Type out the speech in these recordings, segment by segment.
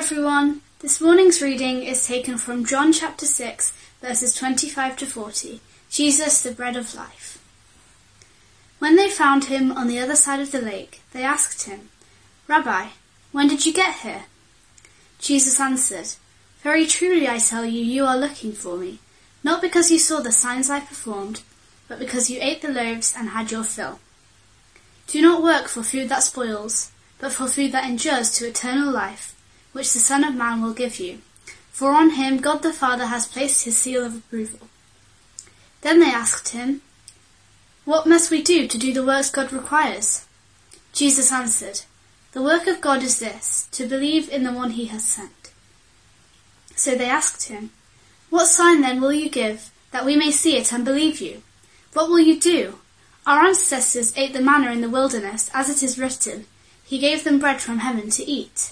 everyone. This morning's reading is taken from John chapter 6, verses 25 to 40. Jesus, the bread of life. When they found him on the other side of the lake, they asked him, "Rabbi, when did you get here?" Jesus answered, "Very truly I tell you, you are looking for me, not because you saw the signs I performed, but because you ate the loaves and had your fill. Do not work for food that spoils, but for food that endures to eternal life, which the Son of Man will give you, for on him God the Father has placed his seal of approval." Then they asked him, "What must we do to do the works God requires?" Jesus answered, "The work of God is this, to believe in the one he has sent." So they asked him, "What sign then will you give, that we may see it and believe you? What will you do? Our ancestors ate the manna in the wilderness, as it is written, He gave them bread from heaven to eat."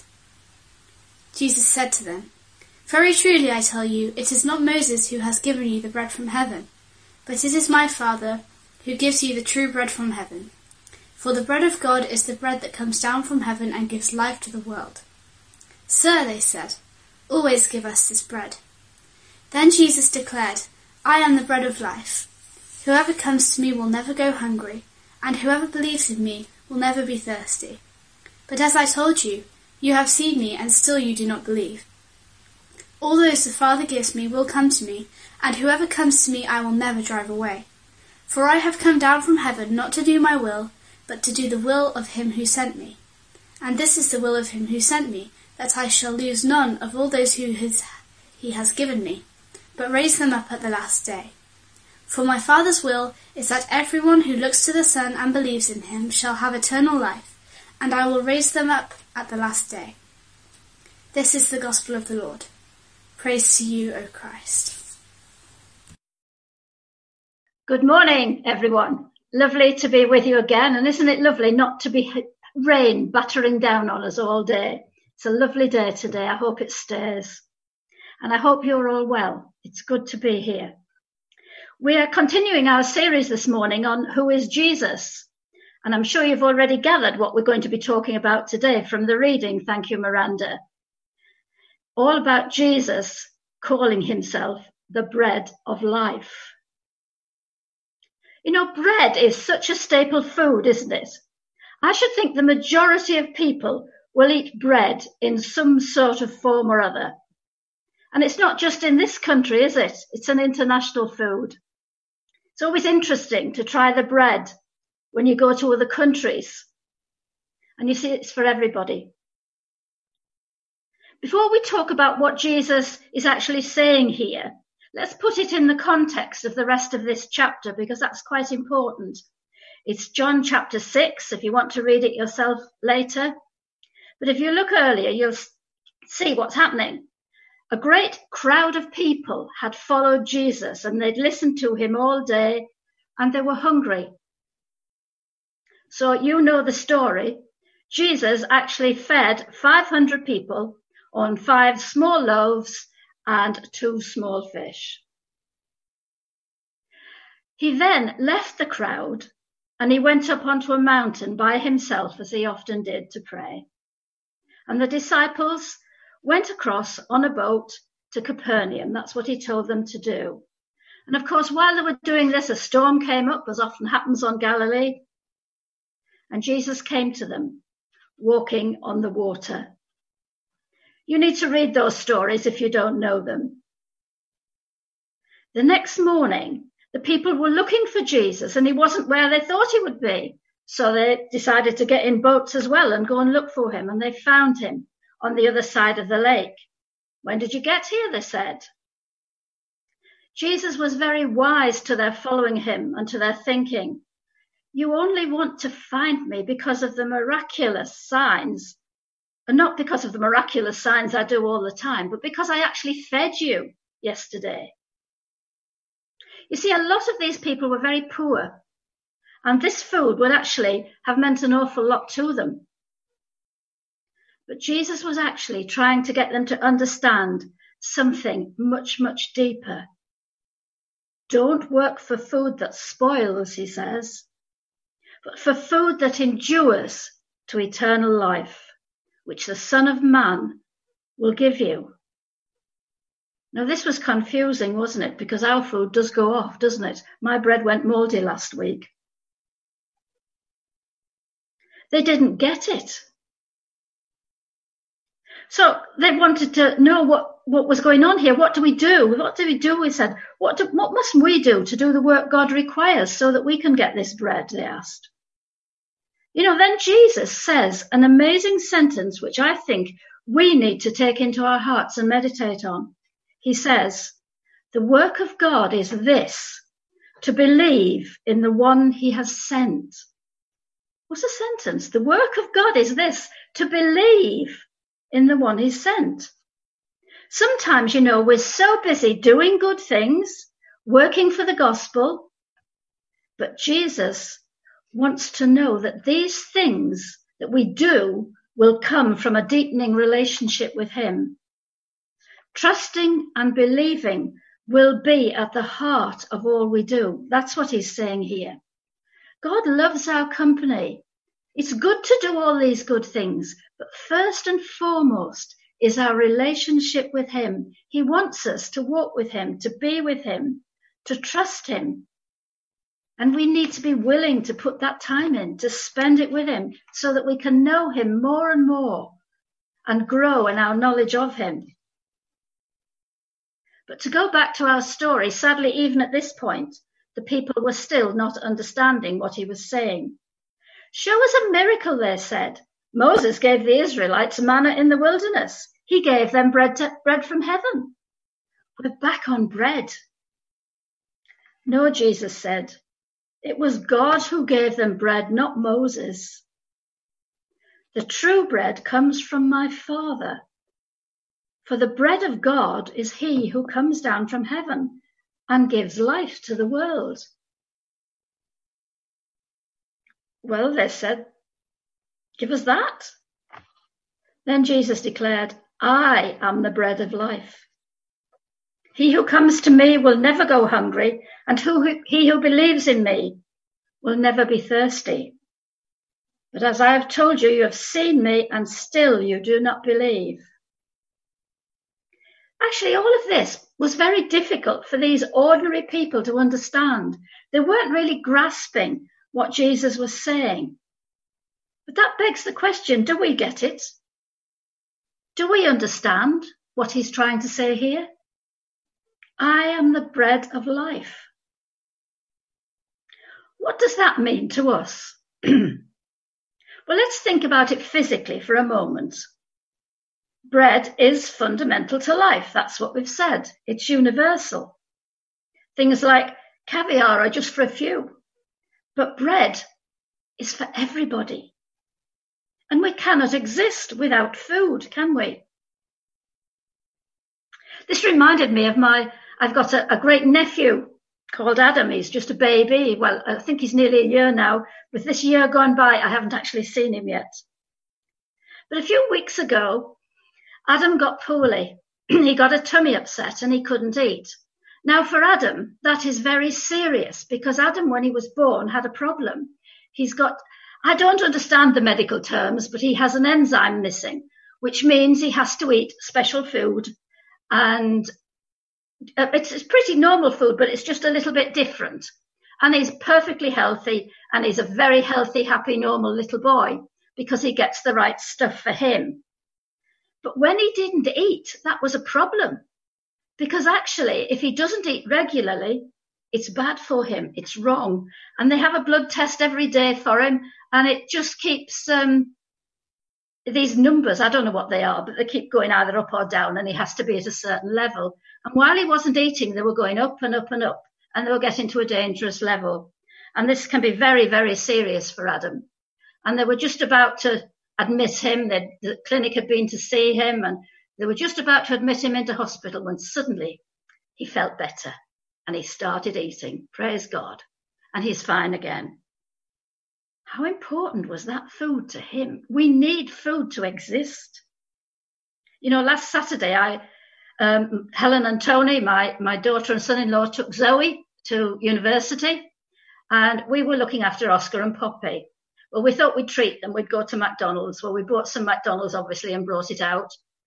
Jesus said to them, "Very truly I tell you, it is not Moses who has given you the bread from heaven, but it is my Father who gives you the true bread from heaven. For the bread of God is the bread that comes down from heaven and gives life to the world." "Sir," they said, "always give us this bread." Then Jesus declared, "I am the bread of life. Whoever comes to me will never go hungry, and whoever believes in me will never be thirsty. But as I told you, you have seen me, and still you do not believe. All those the Father gives me will come to me, and whoever comes to me I will never drive away. For I have come down from heaven not to do my will, but to do the will of him who sent me. And this is the will of him who sent me, that I shall lose none of all those who he has given me, but raise them up at the last day. For my Father's will is that everyone who looks to the Son and believes in him shall have eternal life, and I will raise them up at the last day." This is the gospel of the Lord. Praise to you, O Christ. Good morning, everyone. Lovely to be with you again. And isn't it lovely not to be rain battering down on us all day? It's a lovely day today. I hope it stays. And I hope you're all well. It's good to be here. We are continuing our series this morning on Who is Jesus? And I'm sure you've already gathered what we're going to be talking about today from the reading. Thank you, Miranda. All about Jesus calling himself the bread of life. You know, bread is such a staple food, isn't it? I should think the majority of people will eat bread in some sort of form or other. And it's not just in this country, is it? It's an international food. It's always interesting to try the bread when you go to other countries. And you see, it's for everybody. Before we talk about what Jesus is actually saying here, let's put it in the context of the rest of this chapter, because that's quite important. It's John chapter 6, if you want to read it yourself later. But if you look earlier, you'll see what's happening. A great crowd of people had followed Jesus, and they'd listened to him all day, and they were hungry. So you know the story. Jesus actually fed 500 people on 5 small loaves and 2 small fish. He then left the crowd and he went up onto a mountain by himself, as he often did, to pray. And the disciples went across on a boat to Capernaum. That's what he told them to do. And of course, while they were doing this, a storm came up, as often happens on Galilee. And Jesus came to them, walking on the water. You need to read those stories if you don't know them. The next morning, the people were looking for Jesus, and he wasn't where they thought he would be. So they decided to get in boats as well and go and look for him. And they found him on the other side of the lake. "When did you get here?" they said. Jesus was very wise to their following him and to their thinking. You only want to find me because of the miraculous signs, and not because of the miraculous signs I do all the time, but because I actually fed you yesterday. You see, a lot of these people were very poor, and this food would actually have meant an awful lot to them. But Jesus was actually trying to get them to understand something much, much deeper. Don't work for food that spoils, he says, but for food that endures to eternal life, which the Son of Man will give you. Now, this was confusing, wasn't it? Because our food does go off, doesn't it? My bread went mouldy last week. They didn't get it. So they wanted to know what was going on here. What do we do? What do we do? We said, what must we do to do the work God requires so that we can get this bread? They asked. Then Jesus says an amazing sentence, which I think we need to take into our hearts and meditate on. He says, the work of God is this, to believe in the one he has sent. What's the sentence? The work of God is this, to believe in the one he sent. Sometimes, we're so busy doing good things, working for the gospel, but Jesus wants to know that these things that we do will come from a deepening relationship with him. Trusting and believing will be at the heart of all we do. That's what he's saying here. God loves our company. It's good to do all these good things, but first and foremost is our relationship with him. He wants us to walk with him, to be with him, to trust him. And we need to be willing to put that time in, to spend it with him, so that we can know him more and more and grow in our knowledge of him. But to go back to our story, sadly, even at this point, the people were still not understanding what he was saying. Show us a miracle, they said. Moses gave the Israelites manna in the wilderness. He gave them bread from heaven. We're back on bread. No, Jesus said, it was God who gave them bread, not Moses. The true bread comes from my Father. For the bread of God is he who comes down from heaven and gives life to the world. Well, they said, give us that. Then Jesus declared, I am the bread of life. He who comes to me will never go hungry, and he who believes in me will never be thirsty. But as I have told you, you have seen me, and still you do not believe. Actually, all of this was very difficult for these ordinary people to understand. They weren't really grasping what Jesus was saying. But that begs the question, do we get it? Do we understand what he's trying to say here? I am the bread of life. What does that mean to us? Well, let's think about it physically for a moment. Bread is fundamental to life. That's what we've said. It's universal. Things like caviar are just for a few. But bread is for everybody. And we cannot exist without food, can we? This reminded me of I've got a great nephew called Adam. He's just a baby. Well, I think he's nearly a year now. With this year gone by, I haven't actually seen him yet. But a few weeks ago, Adam got poorly. He got a tummy upset and he couldn't eat. Now, for Adam, that is very serious because Adam, when he was born, had a problem. I don't understand the medical terms, but he has an enzyme missing, which means he has to eat special food. And it's pretty normal food, but it's just a little bit different. And he's perfectly healthy, and he's a very healthy, happy, normal little boy because he gets the right stuff for him. But when he didn't eat, that was a problem. Because actually, if he doesn't eat regularly, it's bad for him. It's wrong. And they have a blood test every day for him, and it just keeps these numbers, I don't know what they are, but they keep going either up or down, and he has to be at a certain level. And while he wasn't eating, they were going up and up and up, and they were getting to a dangerous level. And this can be very, very serious for Adam. And they were just about to admit him. The clinic had been to see him, and they were just about to admit him into hospital when suddenly he felt better and he started eating. Praise God. And he's fine again. How important was that food to him? We need food to exist. Last Saturday, Helen and Tony, my daughter and son-in-law, took Zoe to university, and we were looking after Oscar and Poppy. Well, we thought we'd treat them. We'd go to McDonald's. Well, we bought some McDonald's, obviously, and brought it out.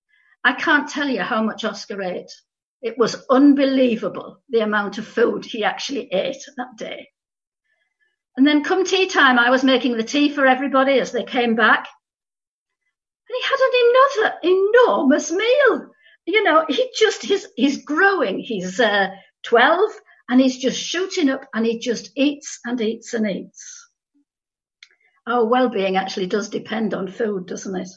I can't tell you how much Oscar ate. It was unbelievable, the amount of food he actually ate that day. And then come tea time, I was making the tea for everybody as they came back. And he had another enormous meal. You know, he's growing. He's 12 and he's just shooting up and he just eats and eats and eats. Our well-being actually does depend on food, doesn't it?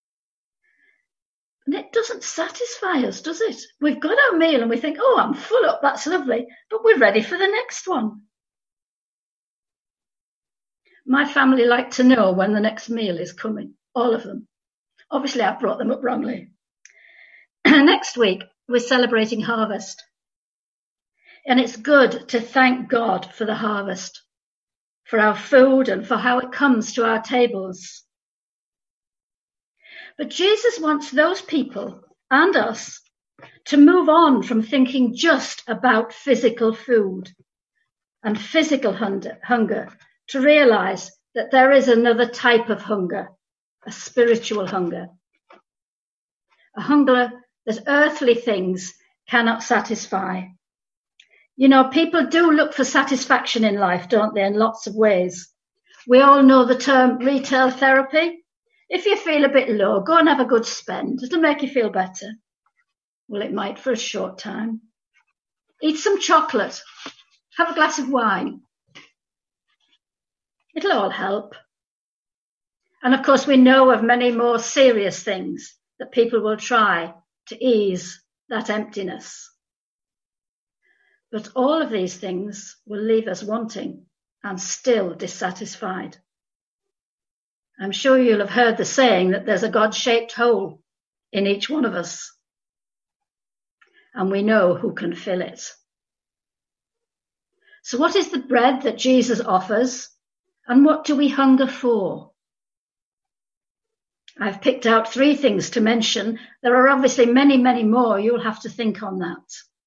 And it doesn't satisfy us, does it? We've got our meal and we think, oh, I'm full up, that's lovely, but we're ready for the next one. My family like to know when the next meal is coming, all of them. Obviously, I've brought them up wrongly. Next week, we're celebrating harvest. And it's good to thank God for the harvest, for our food and for how it comes to our tables. But Jesus wants those people and us to move on from thinking just about physical food and physical hunger, to realize that there is another type of hunger, a spiritual hunger, a hunger that earthly things cannot satisfy. You know, people do look for satisfaction in life, don't they, in lots of ways. We all know the term retail therapy. If you feel a bit low, go and have a good spend. It'll make you feel better. Well, it might for a short time. Eat some chocolate. Have a glass of wine. It'll all help. And of course, we know of many more serious things that people will try to ease that emptiness. But all of these things will leave us wanting and still dissatisfied. I'm sure you'll have heard the saying that there's a God-shaped hole in each one of us, and we know who can fill it. So what is the bread that Jesus offers, and what do we hunger for? I've picked out 3 things to mention. There are obviously many, many more. You'll have to think on that.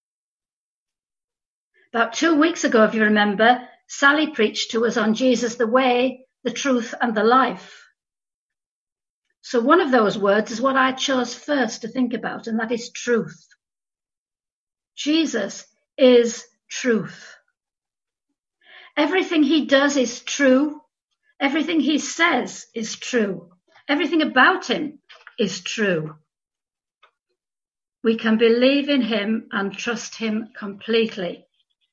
About 2 weeks ago, if you remember, Sally preached to us on Jesus, the way, the truth, and the life. So one of those words is what I chose first to think about, and that is truth. Jesus is truth. Everything he does is true. Everything he says is true. Everything about him is true. We can believe in him and trust him completely.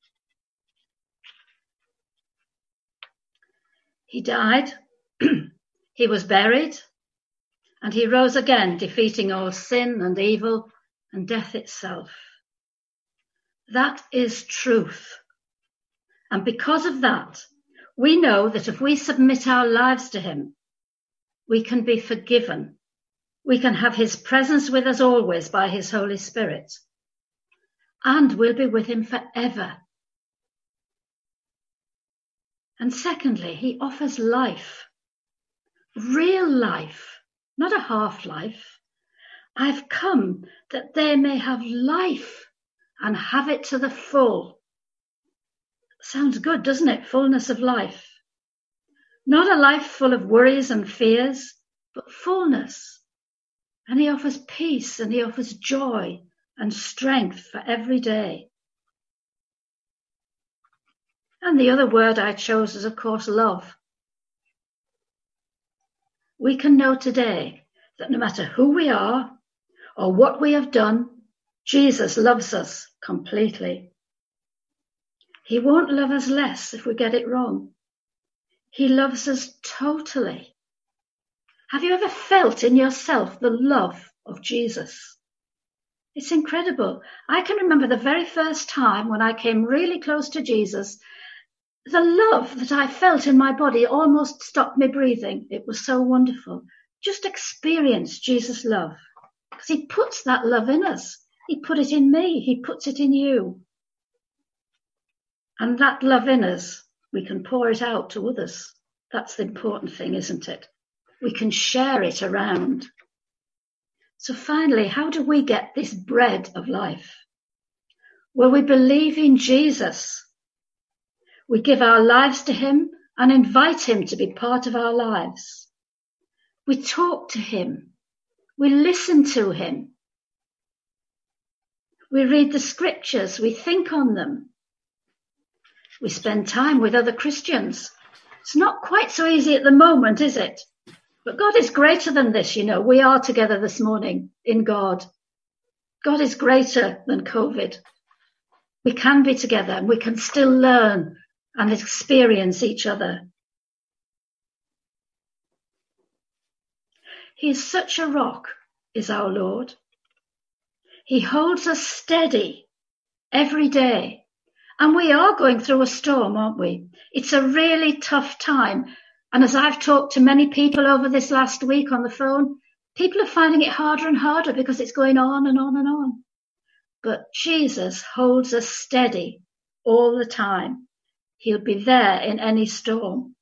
He died, he was buried, and he rose again, defeating all sin and evil and death itself. That is truth. And because of that, we know that if we submit our lives to him, we can be forgiven. We can have his presence with us always by his Holy Spirit. And we'll be with him forever. And secondly, he offers life. Real life, not a half life. I've come that they may have life and have it to the full. Sounds good, doesn't it? Fullness of life. Not a life full of worries and fears, but fullness. And he offers peace and he offers joy and strength for every day. And the other word I chose is, of course, love. We can know today that no matter who we are or what we have done, Jesus loves us completely. He won't love us less if we get it wrong. He loves us totally. Have you ever felt in yourself the love of Jesus? It's incredible. I can remember the very first time when I came really close to Jesus, the love that I felt in my body almost stopped me breathing. It was so wonderful. Just experience Jesus' love, because he puts that love in us. He put it in me. He puts it in you. And that love in us, we can pour it out to others. That's the important thing, isn't it? We can share it around. So finally, how do we get this bread of life? Well, we believe in Jesus. We give our lives to him and invite him to be part of our lives. We talk to him. We listen to him. We read the scriptures, we think on them. We spend time with other Christians. It's not quite so easy at the moment, is it? But God is greater than this, you know. We are together this morning in God. God is greater than COVID. We can be together and we can still learn and experience each other. He is such a rock, is our Lord. He holds us steady every day. And we are going through a storm, aren't we? It's a really tough time. And as I've talked to many people over this last week on the phone, people are finding it harder and harder because it's going on and on and on. But Jesus holds us steady all the time. He'll be there in any storm.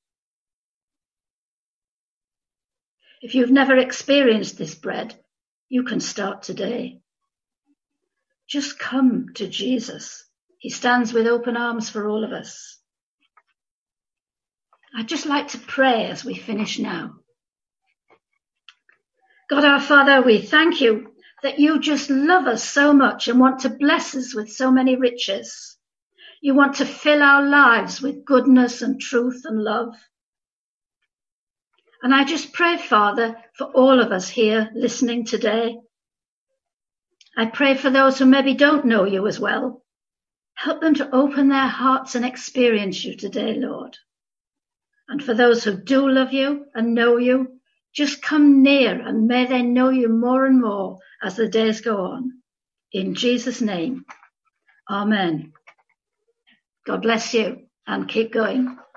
If you've never experienced this bread, you can start today. Just come to Jesus. He stands with open arms for all of us. I'd just like to pray as we finish now. God our Father, we thank you that you just love us so much and want to bless us with so many riches. You want to fill our lives with goodness and truth and love. And I just pray, Father, for all of us here listening today. I pray for those who maybe don't know you as well. Help them to open their hearts and experience you today, Lord. And for those who do love you and know you, just come near and may they know you more and more as the days go on. In Jesus' name, amen. God bless you and keep going.